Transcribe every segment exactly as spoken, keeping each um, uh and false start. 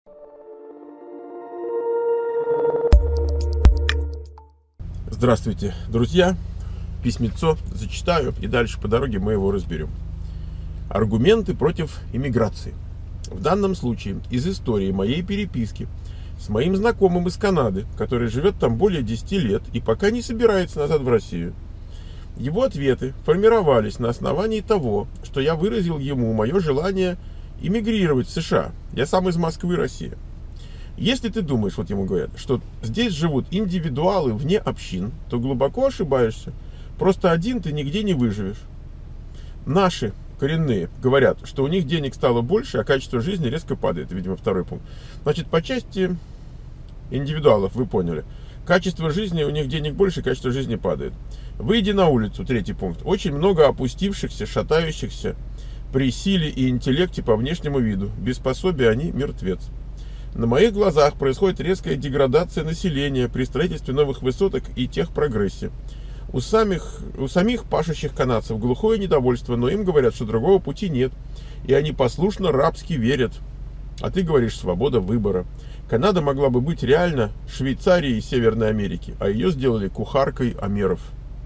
Здравствуйте, друзья. Письмецо зачитаю, и дальше по дороге мы его разберем. Аргументы против иммиграции. В данном случае из истории моей переписки с моим знакомым из Канады, который живет там более десяти лет и пока не собирается назад в Россию. Его ответы формировались на основании того, что я выразил ему мое желание эмигрировать в США. Я сам из Москвы, Россия. Если ты думаешь, вот ему говорят, что здесь живут индивидуалы вне общин, то глубоко ошибаешься. Просто один ты нигде не выживешь. Наши коренные говорят, что у них денег стало больше, а качество жизни резко падает. Видимо, второй пункт. Значит, по части индивидуалов вы поняли. Качество жизни, у них денег больше, качество жизни падает. Выйди на улицу, третий пункт. Очень много опустившихся, шатающихся при силе и интеллекте по внешнему виду. Без пособия они мертвец. На моих глазах происходит резкая деградация населения при строительстве новых высоток и техпрогрессе. У самих, у самих пашущих канадцев глухое недовольство, но им говорят, что другого пути нет, и они послушно рабски верят. А ты говоришь, свобода выбора. Канада могла бы быть реально Швейцарией Северной Америки, а ее сделали кухаркой амеров.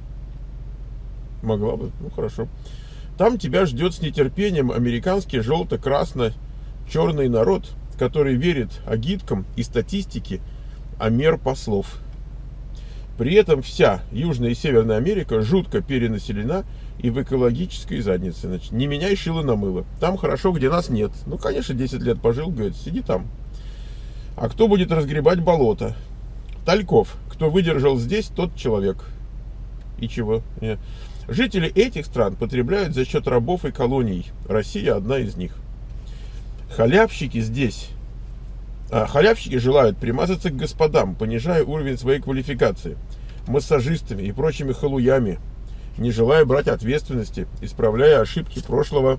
Могла бы, ну хорошо. Там тебя ждет с нетерпением американский желто-красно-черный народ, который верит агиткам и статистике амер послов. При этом вся Южная и Северная Америка жутко перенаселена и в экологической заднице. Значит, не меняй шило на мыло. Там хорошо, где нас нет. Ну, конечно, десять лет пожил, говорит, сиди там. А кто будет разгребать болото? Тальков. Кто выдержал здесь, тот человек. И чего? Нет. Жители этих стран потребляют за счет рабов и колоний. Россия одна из них. Халявщики здесь, а, халявщики желают примазаться к господам, понижая уровень своей квалификации, массажистами и прочими халуями, не желая брать ответственности, исправляя ошибки прошлого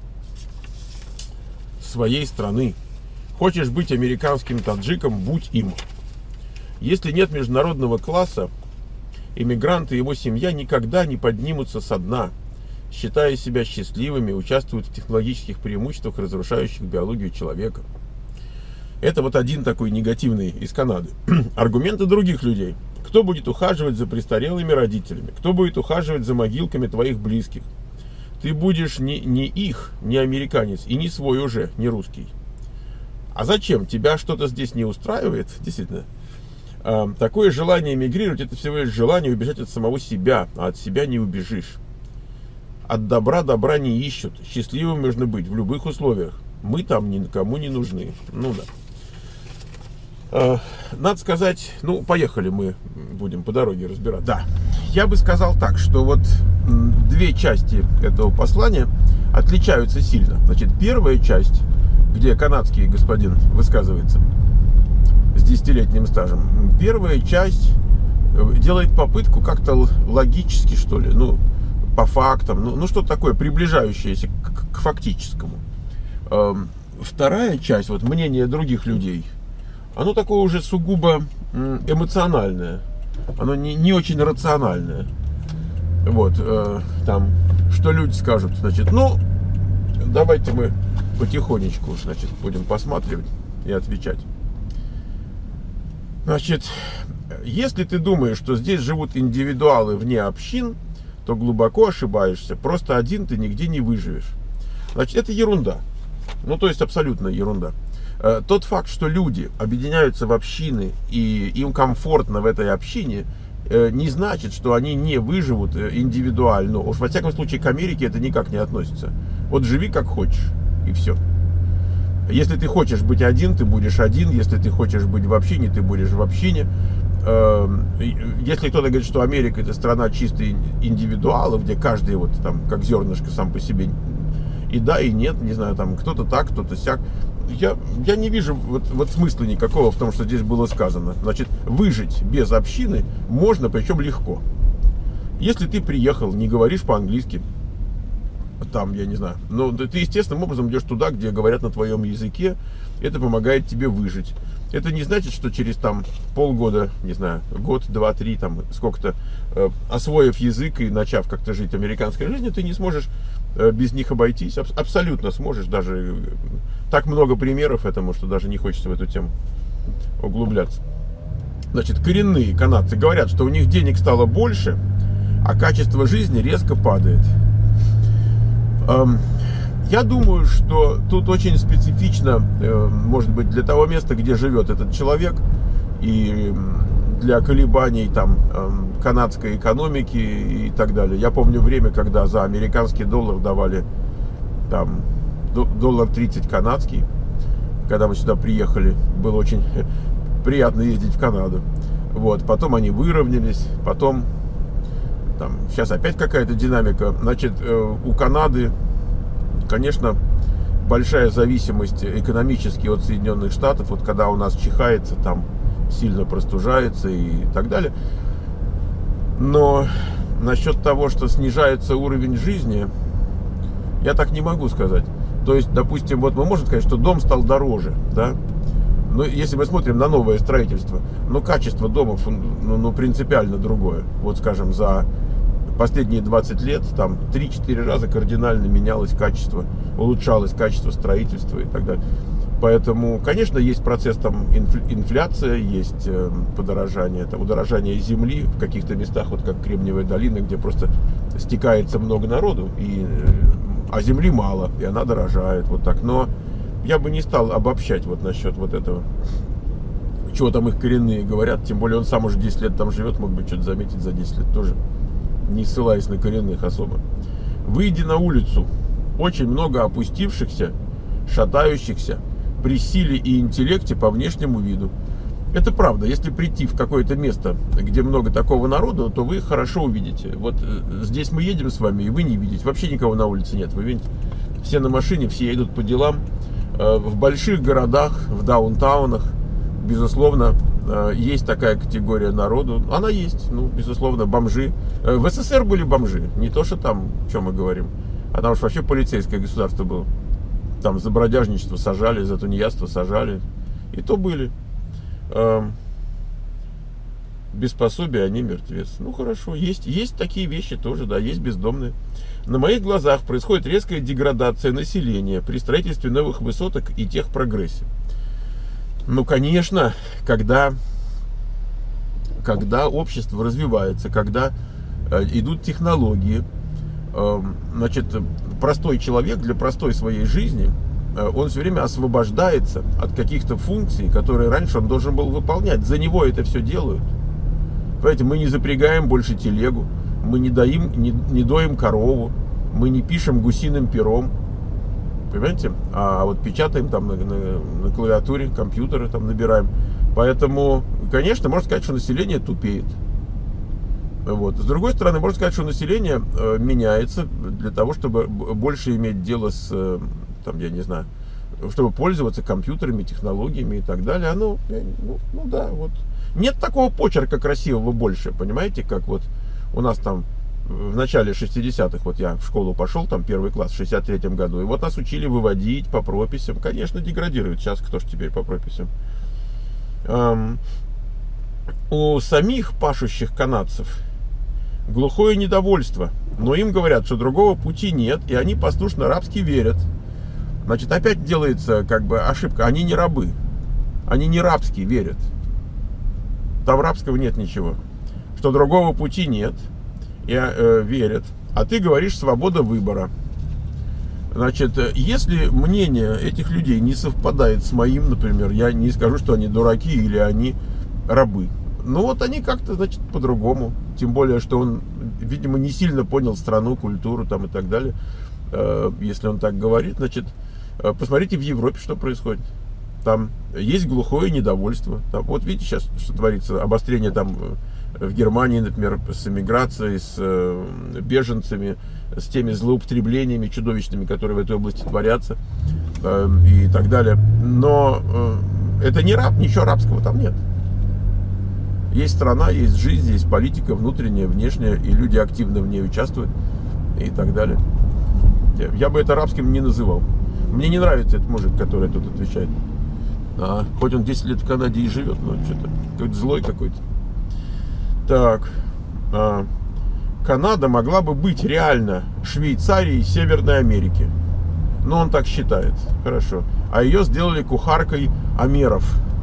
своей страны. Хочешь быть американским таджиком, будь им. Если нет международного класса, иммигрант и его семья никогда не поднимутся со дна. Считая себя счастливыми, участвуют в технологических преимуществах, разрушающих биологию человека. Это вот один такой негативный из Канады. Аргументы других людей. Кто будет ухаживать за престарелыми родителями? Кто будет ухаживать за могилками твоих близких? Ты будешь не, не их, не американец, и не свой уже, не русский. А зачем? Тебя что-то здесь не устраивает? Действительно. Такое желание эмигрировать, это всего лишь желание убежать от самого себя, а от себя не убежишь. От добра добра не ищут. Счастливым можно быть в любых условиях. Мы там никому не нужны. Ну да. Надо сказать, ну, поехали мы, будем по дороге разбирать. Да, я бы сказал так, что вот две части этого послания отличаются сильно. Значит, первая часть, где канадский господин высказывается с десятилетним стажем, первая часть делает попытку как-то логически, что ли, ну, по фактам, ну, ну что-то такое, приближающееся к, к фактическому. Эм, вторая часть, вот мнение других людей, оно такое уже сугубо эмоциональное, оно не, не очень рациональное. Вот, э, там, что люди скажут, значит, ну, давайте мы потихонечку, значит, будем посматривать и отвечать. Значит, если ты думаешь, что здесь живут индивидуалы вне общин, то глубоко ошибаешься. Просто один ты нигде не выживешь. Значит, это ерунда. Ну, то есть, абсолютно ерунда. Тот факт, что люди объединяются в общины и им комфортно в этой общине, не значит, что они не выживут индивидуально. Уж во всяком случае к Америке это никак не относится. Вот живи как хочешь, и все. Если ты хочешь быть один, ты будешь один. Если ты хочешь быть в общине, ты будешь в общине. Если кто-то говорит, что Америка — это страна чисто индивидуалов, где каждый вот там как зернышко сам по себе, и да, и нет, не знаю, там кто-то так, кто-то сяк, я, я не вижу вот, вот смысла никакого в том, что здесь было сказано. Значит, выжить без общины можно, причем легко. Если ты приехал, не говоришь по-английски, там, я не знаю, но ты естественным образом идешь туда, где говорят на твоем языке, это помогает тебе выжить. Это не значит, что через там полгода, не знаю, год, два, три, там сколько-то, э, освоив язык и начав как-то жить американской жизнью, ты не сможешь без них обойтись. Абсолютно сможешь. Даже так много примеров этому, что даже не хочется в эту тему углубляться. Значит, коренные канадцы говорят, что у них денег стало больше, а качество жизни резко падает. Я думаю, что тут очень специфично, может быть, для того места, где живет этот человек, и для колебаний там канадской экономики и так далее. Я помню время, когда за американский доллар давали там доллар тридцать канадский, когда мы сюда приехали, было очень приятно ездить в Канаду. Вот, потом они выровнялись, потом там, сейчас опять какая-то динамика. Значит, у Канады, конечно, большая зависимость экономически от Соединенных Штатов. Вот когда у нас чихается, там сильно простужается и так далее. Но насчет того, что снижается уровень жизни, я так не могу сказать. То есть, допустим, вот мы можем сказать, что дом стал дороже, да? Но если мы смотрим на новое строительство, но качество домов, ну, ну принципиально другое. Вот, скажем, за последние двадцать лет там три-четыре раза кардинально менялось качество, улучшалось качество строительства и так далее. Поэтому, конечно, есть процесс там инфляция, есть подорожание, там, удорожание земли в каких-то местах, вот как Кремниевая долина, где просто стекается много народу, и, а земли мало, и она дорожает, вот так. Но я бы не стал обобщать вот насчет вот этого, чего там их коренные говорят, тем более он сам уже десять лет там живет, мог бы что-то заметить за десять лет тоже, не ссылаясь на коренных особо. Выйдя на улицу, очень много опустившихся, шатающихся, при силе и интеллекте по внешнему виду. Это правда. Если прийти в какое-то место, где много такого народу, то вы хорошо увидите. Вот здесь мы едем с вами, и вы не видите. Вообще никого на улице нет. Вы видите, все на машине, все едут по делам. В больших городах, в даунтаунах, безусловно, есть такая категория народу. Она есть, ну, безусловно, бомжи. В СССР были бомжи. Не то, что там, о чем мы говорим, а там уж вообще полицейское государство было. Там за бродяжничество сажали, за тунеядство сажали. И то были. Без пособия они мертвец. Ну хорошо, есть, есть такие вещи тоже, да, есть бездомные. На моих глазах происходит резкая деградация населения при строительстве новых высоток и техпрогрессе. Ну, конечно, когда, когда общество развивается, когда э, идут технологии, э, значит, простой человек для простой своей жизни, э, он все время освобождается от каких-то функций, которые раньше он должен был выполнять. За него это все делают. Понимаете, мы не запрягаем больше телегу, мы не доим, не, не доим корову, мы не пишем гусиным пером, понимаете, а вот печатаем там на, на, на клавиатуре, компьютеры там набираем. Поэтому, конечно, можно сказать, что население тупеет. Вот. С другой стороны, можно сказать, что население э, меняется для того, чтобы больше иметь дело с, э, там, я не знаю, чтобы пользоваться компьютерами, технологиями и так далее. Оно, ну, ну да, вот. Нет такого почерка красивого больше, понимаете, как вот у нас там в начале шестидесятых, вот я в школу пошел, там первый класс в шестьдесят третьем году, и вот нас учили выводить по прописям. Конечно, деградирует. Сейчас кто ж теперь по прописям? Эм, у самих пашущих канадцев глухое недовольство, но им говорят, что другого пути нет, и они послушно рабски верят. Значит, опять делается как бы ошибка. Они не рабы, они не рабски верят. Там рабского нет ничего. Что другого пути нет, и э, верят. А ты говоришь свобода выбора. Значит, если мнение этих людей не совпадает с моим, например, я не скажу, что они дураки или они рабы. Ну вот они как-то, значит, по-другому. Тем более, что он, видимо, не сильно понял страну, культуру там и так далее. Э, если он так говорит, значит, э, посмотрите в Европе, что происходит. Там есть глухое недовольство. Там, вот видите сейчас, что творится, обострение там в Германии, например, с эмиграцией, с э, беженцами, с теми злоупотреблениями чудовищными, которые в этой области творятся, э, и так далее. Но э, это не раб, ничего рабского там нет. Есть страна, есть жизнь, есть политика внутренняя, внешняя, и люди активно в ней участвуют, и так далее. Я, я бы это рабским не называл. Мне не нравится этот мужик, который тут отвечает. А, хоть он десять лет в Канаде и живет, но что-то какой-то злой какой-то. Так, а, Канада могла бы быть реально Швейцарией Северной Америки. Но он так считает. Хорошо. А ее сделали кухаркой амеров.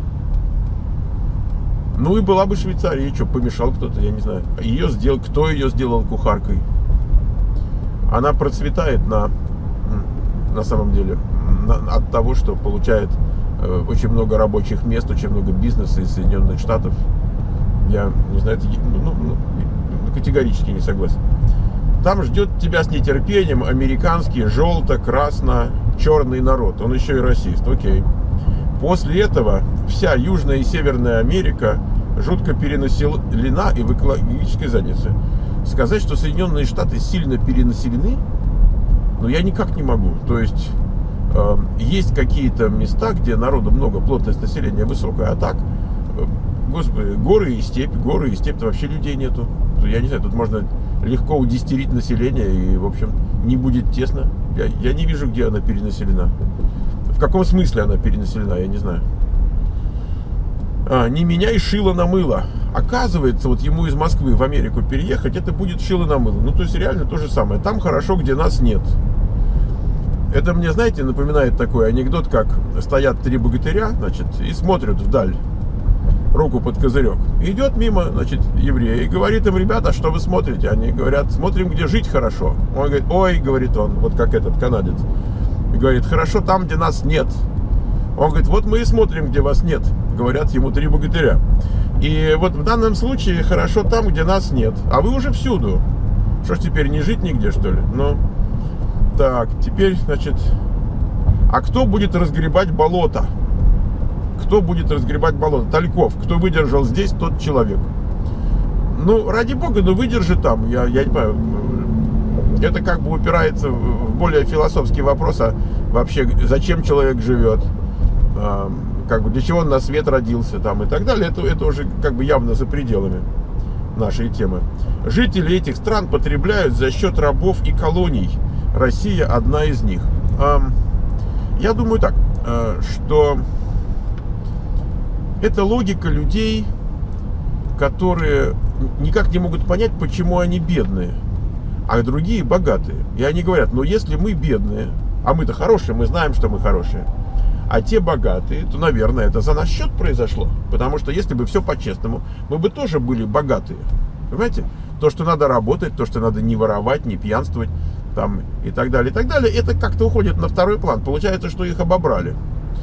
Ну и была бы Швейцария. И что, помешал кто-то, я не знаю. Ее сделал, кто ее сделал кухаркой? Она процветает на, на самом деле на, от того, что получает э, очень много рабочих мест, очень много бизнеса из Соединенных Штатов. Я не знаю, это, ну, ну, категорически не согласен. Там ждет тебя с нетерпением американский желто-красно-черный народ. Он еще и расист, окей. После этого вся Южная и Северная Америка жутко перенаселена и в экологической заднице. Сказать, что Соединенные Штаты сильно перенаселены, ну я никак не могу. То есть э, есть какие-то места, где народу много, плотность населения высокая, а так, э, господи, горы и степь, горы и степь, вообще людей нету. Я не знаю, тут можно легко удестерить население и, в общем, не будет тесно. Я, я не вижу, где она перенаселена. В каком смысле она перенаселена, я не знаю. А, не меняй шило на мыло. Оказывается, вот ему из Москвы в Америку переехать, это будет шило на мыло. Ну, то есть, реально то же самое. Там хорошо, где нас нет. Это мне, знаете, напоминает такой анекдот, как стоят три богатыря, значит, и смотрят вдаль, руку под козырек. Идет мимо, значит, еврей и говорит им: ребята, что вы смотрите? Они говорят: смотрим, где жить хорошо. Он говорит: ой, говорит он, вот как этот канадец, и говорит: хорошо там, где нас нет. Он говорит: вот мы и смотрим, где вас нет. Говорят ему три богатыря. И вот в данном случае хорошо там, где нас нет. А вы уже всюду. Что ж теперь, не жить нигде, что ли? Ну, так, теперь, значит, а кто будет разгребать болото? Кто будет разгребать болото? Тальков. Кто выдержал здесь, тот человек. Ну, ради бога, ну выдержи там. Я, я не понимаю. Это как бы упирается в более философский вопрос, а вообще, зачем человек живет? А, как бы, для чего он на свет родился там и так далее. Это, это уже как бы явно за пределами нашей темы. Жители этих стран потребляют за счет рабов и колоний. Россия одна из них. А, я думаю так, что это логика людей, которые никак не могут понять, почему они бедные, а другие богатые. И они говорят: ну если мы бедные, а мы-то хорошие, мы знаем, что мы хорошие, а те богатые, то, наверное, это за наш счет произошло. Потому что если бы все по-честному, мы бы тоже были богатые. Понимаете? То, что надо работать, то, что надо не воровать, не пьянствовать, там, и так далее, и так далее, это как-то уходит на второй план. Получается, что их обобрали.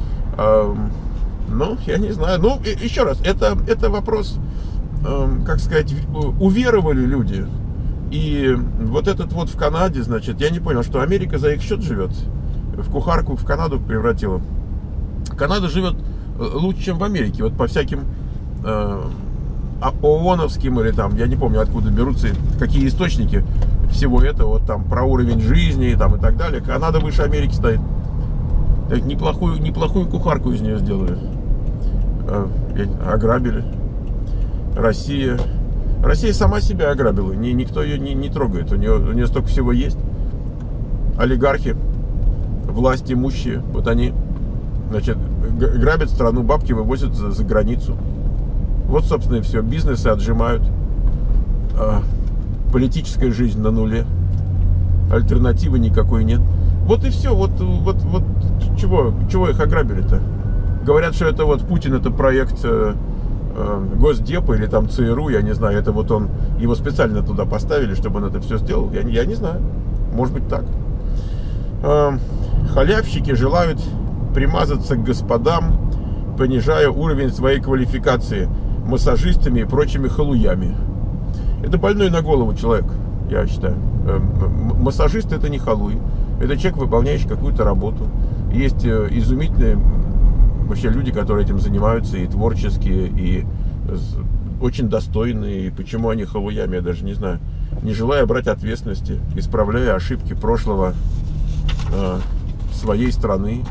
Ну, я не знаю. Ну, еще раз, это, это вопрос, как сказать, уверовали люди. И вот этот вот в Канаде, значит, я не понял, что Америка за их счет живет. В кухарку в Канаду превратила. Канада живет лучше, чем в Америке. Вот по всяким э, ООНовским или там, я не помню, откуда берутся, какие источники всего этого, вот там про уровень жизни там, и так далее. Канада выше Америки стоит. Так, неплохую, неплохую кухарку из нее сделали. Э, ограбили. Россия. Россия сама себя ограбила. Ни, никто ее не, не трогает. У нее, у нее столько всего есть. Олигархи, власть имущие, вот они, значит, грабят страну, бабки вывозят за, за границу. Вот, собственно, и все. Бизнесы отжимают. А, политическая жизнь на нуле. Альтернативы никакой нет. Вот и все. Вот, вот, вот чего, чего их ограбили-то? Говорят, что это вот Путин, это проект э, э, Госдепа или там ЦРУ, я не знаю. Это вот он, его специально туда поставили, чтобы он это все сделал. Я, я не знаю. Может быть так. Э, халявщики желают примазаться к господам, понижая уровень своей квалификации массажистами и прочими халуями. Это больной на голову человек, я считаю. Э, массажист — это не халуй. Это человек, выполняющий какую-то работу. Есть э, изумительные вообще люди, которые этим занимаются, и творческие, и очень достойные. И почему они халуями, я даже не знаю. Не желая брать ответственности, исправляя ошибки прошлого э, своей страны,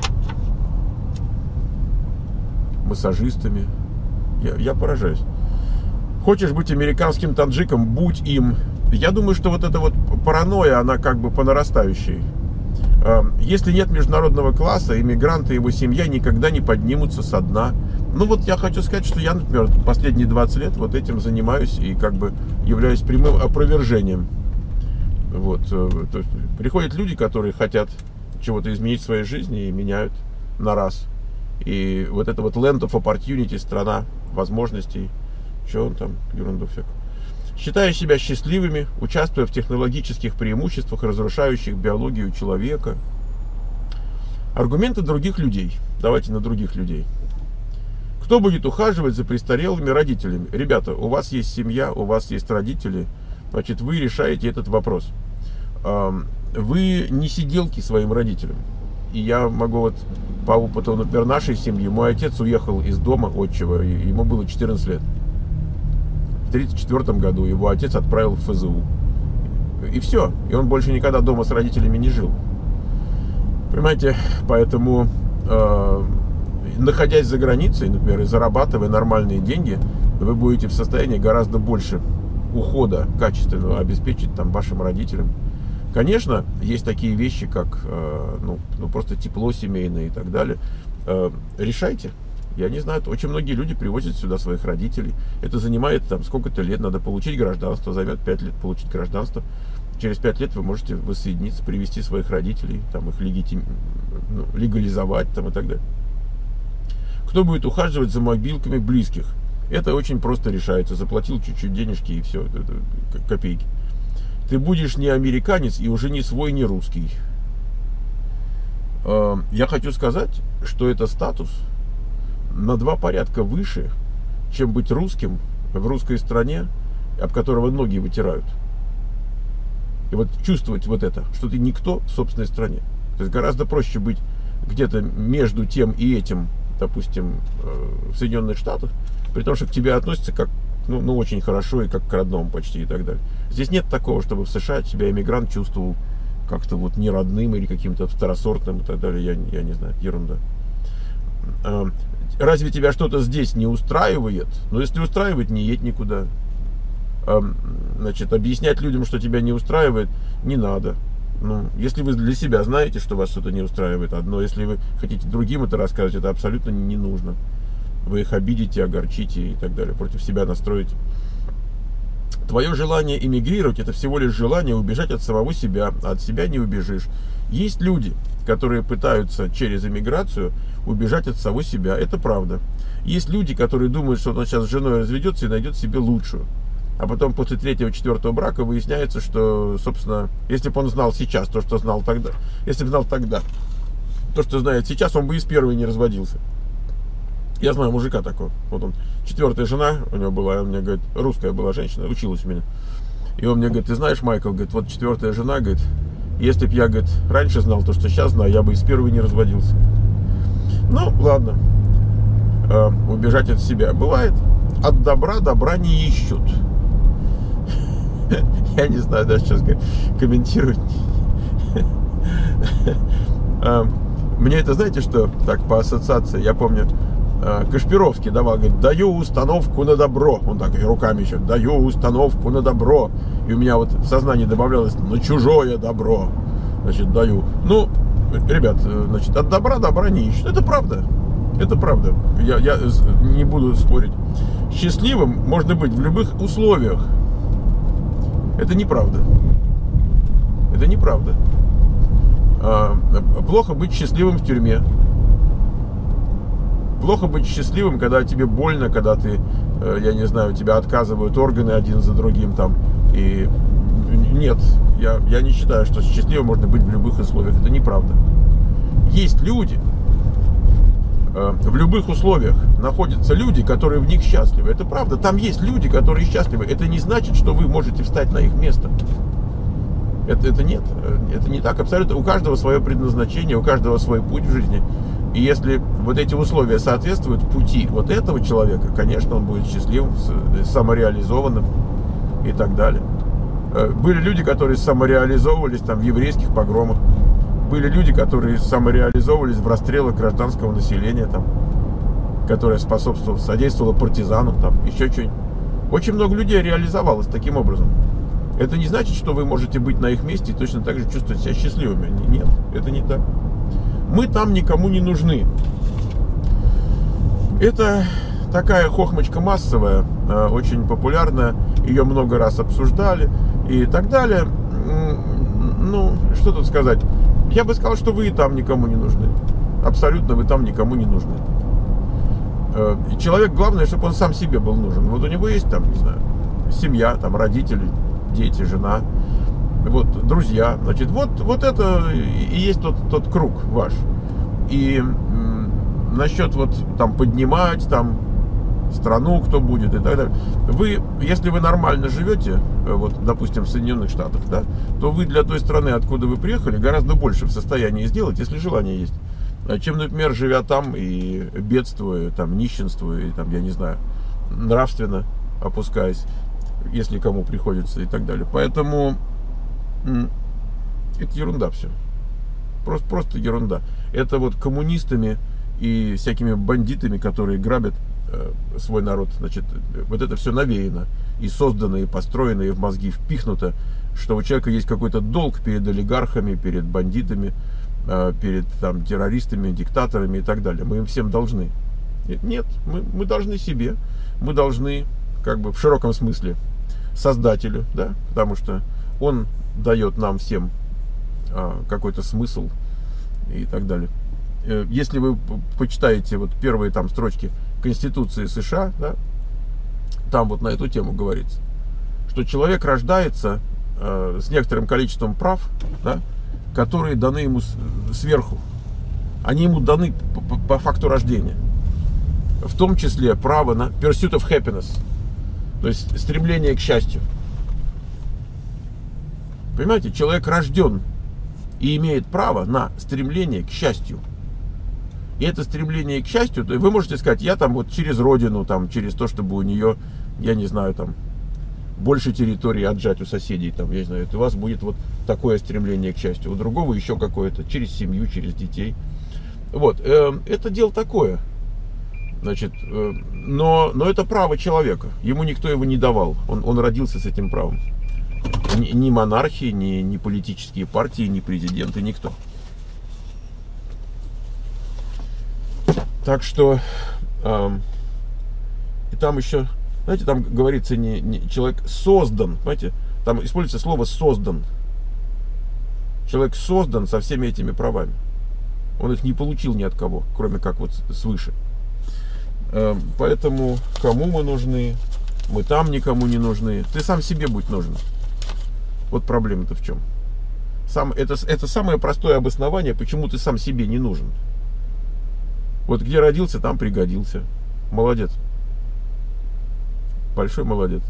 массажистами. Я, я поражаюсь. Хочешь быть американским таджиком, будь им. Я думаю, что вот эта вот паранойя, она как бы по нарастающей. Если нет международного класса, иммигранты и его семья никогда не поднимутся со дна. Ну вот я хочу сказать, что я, например, последние двадцать лет вот этим занимаюсь и как бы являюсь прямым опровержением Вот. То есть приходят люди, которые хотят чего-то изменить в своей жизни и меняют на раз. И вот это вот land of opportunity, страна возможностей, что он там, ерунду всякую. Считая себя счастливыми, участвуя в технологических преимуществах, разрушающих биологию человека. Аргументы других людей. Давайте на других людей. Кто будет ухаживать за престарелыми родителями? Ребята, у вас есть семья, у вас есть родители, значит, вы решаете этот вопрос. Вы не сиделки своим родителям. И я могу вот по опыту, например, нашей семьи, мой отец уехал из дома отчего, ему было четырнадцать лет. В тридцать четвёртом году его отец отправил в эф зэ у. И все. И он больше никогда дома с родителями не жил. Понимаете, поэтому, э, находясь за границей, например, и зарабатывая нормальные деньги, вы будете в состоянии гораздо больше ухода качественного обеспечить там вашим родителям. Конечно, есть такие вещи, как э, ну, ну, просто тепло семейное и так далее. Э, решайте. Я не знаю, очень многие люди привозят сюда своих родителей. Это занимает там сколько-то лет, надо получить гражданство, займет пять лет получить гражданство. Через пять лет вы можете воссоединиться, привести своих родителей, там, их легитим... ну, легализовать там, и так далее. Кто будет ухаживать за мобилками близких? Это очень просто решается. Заплатил чуть-чуть денежки и все, это копейки. Ты будешь не американец и уже не свой, не русский. Я хочу сказать, что это статус на два порядка выше, чем быть русским в русской стране, об которого ноги вытирают. И вот чувствовать вот это, что ты никто в собственной стране. То есть гораздо проще быть где-то между тем и этим, допустим, в Соединенных Штатах, при том, что к тебе относятся как, ну, ну очень хорошо и как к родному почти и так далее. Здесь нет такого, чтобы в США себя иммигрант чувствовал как-то вот не родным или каким-то второсортным и так далее. Я, я не знаю, ерунда. Разве тебя что-то здесь не устраивает? Ну, если устраивает, не едь никуда. Значит, объяснять людям, что тебя не устраивает, не надо. Ну, если вы для себя знаете, что вас что-то не устраивает, одно. Если вы хотите другим это рассказывать, это абсолютно не нужно. Вы их обидите, огорчите и так далее, против себя настроите. Твое желание эмигрировать — это всего лишь желание убежать от самого себя, а от себя не убежишь. Есть люди, которые пытаются через эмиграцию убежать от самого себя, это правда. Есть люди, которые думают, что он сейчас с женой разведется и найдет себе лучшую. А потом после третьего, четвертого брака выясняется, что, собственно, если бы он знал сейчас то, что знал тогда, если бы знал тогда то, что знает сейчас, он бы и с первой не разводился. Я знаю мужика такого. Вот он, четвертая жена у него была, он мне говорит, русская была женщина, училась у меня. И он мне говорит, ты знаешь, Майкл, говорит, вот четвертая жена, говорит, если б я, говорит, раньше знал то, что сейчас знаю, я бы и с первой не разводился. Ну, ладно. Э, убежать от себя. Бывает. От добра добра не ищут. Я не знаю даже, сейчас комментировать. Мне это, знаете, что, так, по ассоциации, я помню, Кашпировский давал, говорит, даю установку на добро. Он так и руками еще, даю установку на добро. И у меня вот в сознании добавлялось на чужое добро. Значит, даю. Ну, ребят, значит, от добра добра не ищут. Это правда. Это правда. Я, я не буду спорить. Счастливым можно быть в любых условиях. Это неправда. Это неправда. А, плохо быть счастливым в тюрьме. Плохо быть счастливым, когда тебе больно, когда ты, я не знаю, тебя отказывают органы один за другим там. И нет, я, я не считаю, что счастливым можно быть в любых условиях. Это неправда. Есть люди, в любых условиях находятся люди, которые в них счастливы. Это правда. Там есть люди, которые счастливы. Это не значит, что вы можете встать на их место. Это, это нет. Это не так абсолютно. У каждого свое предназначение, у каждого свой путь в жизни. И если вот эти условия соответствуют пути вот этого человека, конечно, он будет счастливым, самореализованным и так далее. Были люди, которые самореализовывались там в еврейских погромах. Были люди, которые самореализовывались в расстрелах гражданского населения, там, которое способствовало, содействовало партизанам, там, еще что-нибудь. Очень много людей реализовалось таким образом. Это не значит, что вы можете быть на их месте и точно так же чувствовать себя счастливыми. Нет, это не так. Мы там никому не нужны. Это такая хохмочка массовая, очень популярная. Ее много раз обсуждали и так далее. ну, что тут сказать? Я бы сказал, что вы и там никому не нужны. Абсолютно вы там никому не нужны. И человек, главное, чтобы он сам себе был нужен. Вот у него есть там, не знаю, семья, там родители, дети, жена, вот, друзья. Значит, вот, вот это и есть тот, тот круг ваш. И м, насчет вот там поднимать, там, страну, кто будет и так далее. Вы, если вы нормально живете, вот, допустим, в Соединенных Штатах, да, то вы для той страны, откуда вы приехали, гораздо больше в состоянии сделать, если желание есть, чем, например, живя там и бедствуя, там, нищенствуя, и, там, я не знаю, нравственно опускаясь, если кому приходится и так далее. Поэтому это ерунда все. Просто, просто ерунда. Это вот коммунистами и всякими бандитами, которые грабят э, свой народ, значит, вот это все навеяно и создано, и построено, и в мозги впихнуто, что у человека есть какой-то долг перед олигархами, перед бандитами, э, перед там террористами, диктаторами и так далее. Мы им всем должны. Нет, мы, мы должны себе, мы должны, как бы в широком смысле, создателю, да, потому что он дает нам всем э, какой-то смысл и так далее. Если вы почитаете вот первые там строчки Конституции США, да, там вот на эту тему говорится, что человек рождается э, с некоторым количеством прав, да, которые даны ему с, сверху. Они ему даны по, по, по факту рождения. В том числе право на pursuit of happiness, то есть стремление к счастью. Понимаете, человек рожден и имеет право на стремление к счастью. И это стремление к счастью, вы можете сказать, я там вот через родину, там, через то, чтобы у нее, я не знаю, там, больше территории отжать у соседей, там, я не знаю, у вас будет вот такое стремление к счастью, у другого еще какое-то, через семью, через детей. Вот, э, это дело такое, значит, э, но, но это право человека, ему никто его не давал, он, он родился с этим правом. Ни, ни монархии, ни, ни политические партии, ни президенты, никто. Так что, э, и там еще, знаете, там говорится, не, не, человек создан, понимаете, там используется слово создан. Человек создан со всеми этими правами. Он их не получил ни от кого, кроме как вот свыше. Э, поэтому кому мы нужны, мы там никому не нужны. Ты сам себе будь нужен. Вот проблема-то в чем. Сам, это, это самое простое обоснование, почему ты сам себе не нужен. Вот где родился, там пригодился. Молодец. Большой молодец.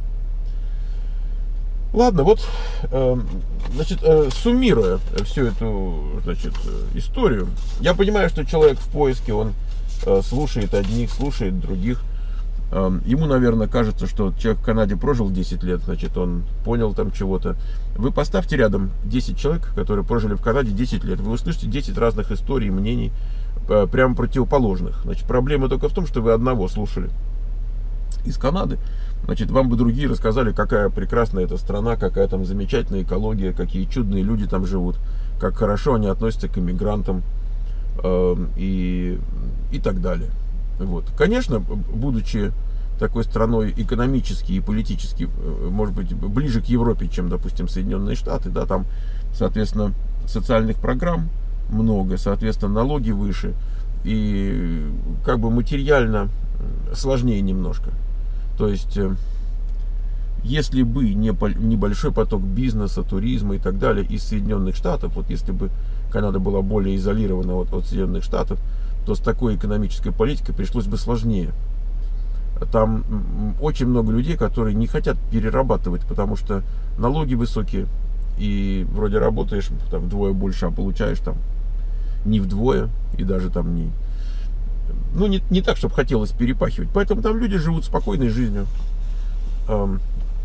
Ладно, вот, э, значит, э, суммируя всю эту, значит, историю, я понимаю, что человек в поиске, он э, слушает одних, слушает других. Э, ему, наверное, кажется, что человек в Канаде прожил десять лет, значит, он понял там чего-то. Вы поставьте рядом десять человек, которые прожили в Канаде десять лет. Вы услышите десять разных историй, мнений, прямо противоположных. Значит, проблема только в том, что вы одного слушали из Канады. Значит, вам бы другие рассказали, какая прекрасная эта страна, какая там замечательная экология, какие чудные люди там живут, как хорошо они относятся к иммигрантам э, и, и так далее. Вот. Конечно, будучи такой страной экономически и политически, может быть, ближе к Европе, чем, допустим, Соединенные Штаты, да, там, соответственно, социальных программ много, соответственно, налоги выше, и как бы материально сложнее немножко. То есть, если бы не небольшой поток бизнеса, туризма и так далее из Соединенных Штатов, вот если бы Канада была более изолирована от, от Соединенных Штатов, то с такой экономической политикой пришлось бы сложнее. Там очень много людей, которые не хотят перерабатывать, потому что налоги высокие, и вроде работаешь там вдвое больше, а получаешь там не вдвое, и даже там не... Ну, не, не так, чтобы хотелось перепахивать. Поэтому там люди живут спокойной жизнью. Эм,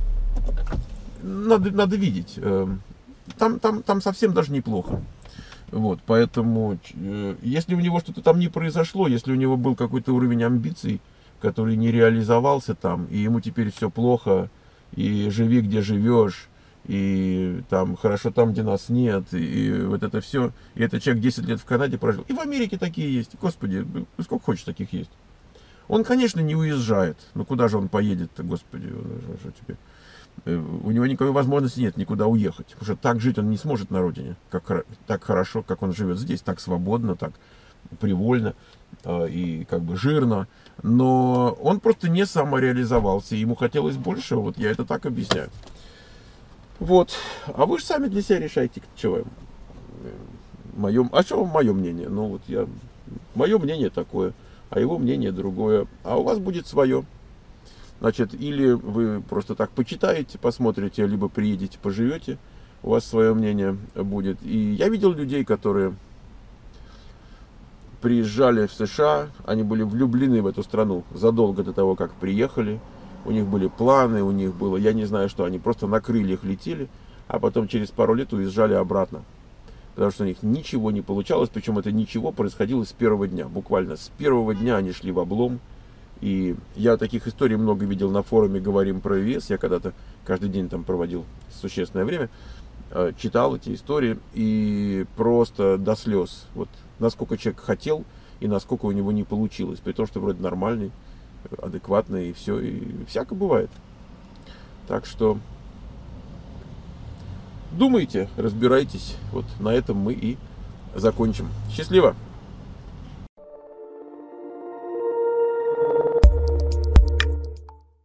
надо, надо видеть. Эм, там, там, там совсем даже неплохо. Вот, поэтому, э, если у него что-то там не произошло, если у него был какой-то уровень амбиций, который не реализовался там, и ему теперь все плохо, и живи где живешь, и там хорошо там, где нас нет, и вот это все, и этот человек десять лет в Канаде прожил, и в Америке такие есть, господи, сколько хочешь таких есть. Он, конечно, не уезжает, но куда же он поедет-то, господи, что тебе. У него никакой возможности нет никуда уехать. Потому что так жить он не сможет на родине. Как, так хорошо, как он живет здесь. Так свободно, так привольно э, и как бы жирно. Но он просто не самореализовался. Ему хотелось больше. Вот я это так объясняю. Вот. А вы же сами для себя решайте, что вам. Мое, а что мое мнение? Ну вот я... Мое мнение такое, а его мнение другое. А у вас будет свое. Значит, или вы просто так почитаете, посмотрите, либо приедете, поживете, у вас свое мнение будет. И я видел людей, которые приезжали в США, они были влюблены в эту страну задолго до того, как приехали. У них были планы, у них было, я не знаю что, они просто на крыльях летели, а потом через пару лет уезжали обратно. Потому что у них ничего не получалось, причем это ничего происходило с первого дня. Буквально с первого дня они шли в облом. И я таких историй много видел на форуме «Говорим про ИВС». Я когда-то каждый день там проводил существенное время, читал эти истории и просто до слез. Вот насколько человек хотел и насколько у него не получилось. При том, что вроде нормальный, адекватный и все. И всяко бывает. Так что думайте, разбирайтесь. Вот на этом мы и закончим. Счастливо!